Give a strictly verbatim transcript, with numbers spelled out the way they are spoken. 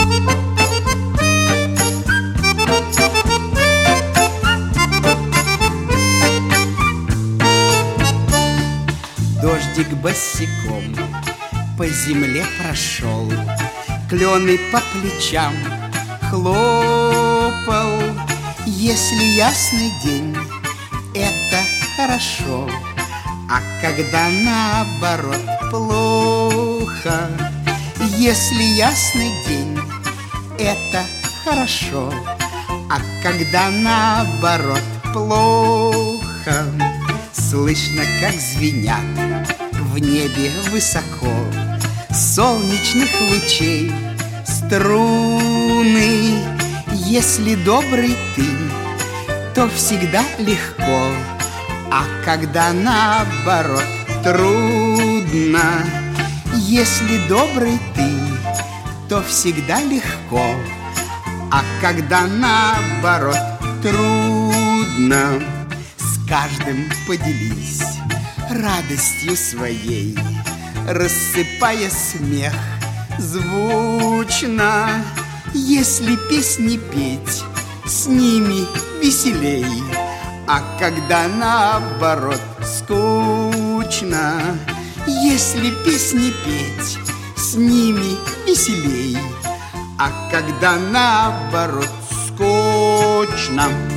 Дождик босиком по земле прошел, клены по плечам хлопал. Если ясный день, это хорошо, а когда наоборот плохо. Если ясный день, это хорошо, а когда наоборот плохо. Слышно, как звенят в небе высоко солнечных лучей струны. Если добрый ты, то всегда легко, а когда наоборот трудно. Если добрый ты, то всегда легко, а когда наоборот трудно. С каждым поделись радостью своей, рассыпая смех звучно. Если песни петь, с ними веселей, а когда наоборот скучно. Если песни петь, с ними веселей, а когда наоборот скучно.